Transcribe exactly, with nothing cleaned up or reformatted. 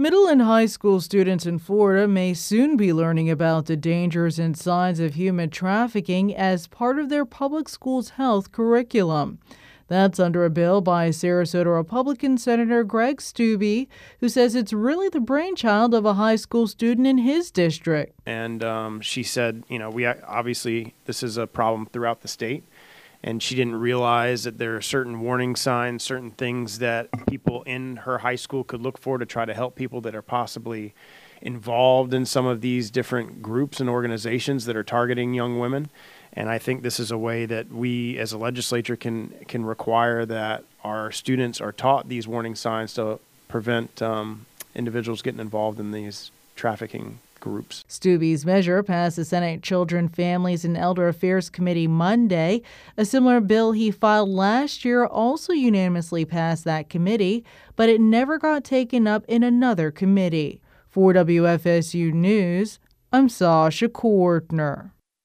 Middle and high school students in Florida may soon be learning about the dangers and signs of human trafficking as part of their public schools health curriculum. That's under a bill by Sarasota Republican Senator Greg Steube, who says it's really the brainchild of a high school student in his district. And um, she said, you know, we obviously this is a problem throughout the state. And she didn't realize that there are certain warning signs, certain things that people in her high school could look for to try to help people that are possibly involved in some of these different groups and organizations that are targeting young women. And I think this is a way that we as a legislature can can require that our students are taught these warning signs to prevent um, individuals getting involved in these trafficking groups. Steube's measure passed the Senate Children, Families, and Elder Affairs Committee Monday. A similar bill he filed last year also unanimously passed that committee, but it never got taken up in another committee. For W F S U News, I'm Sasha Kortner.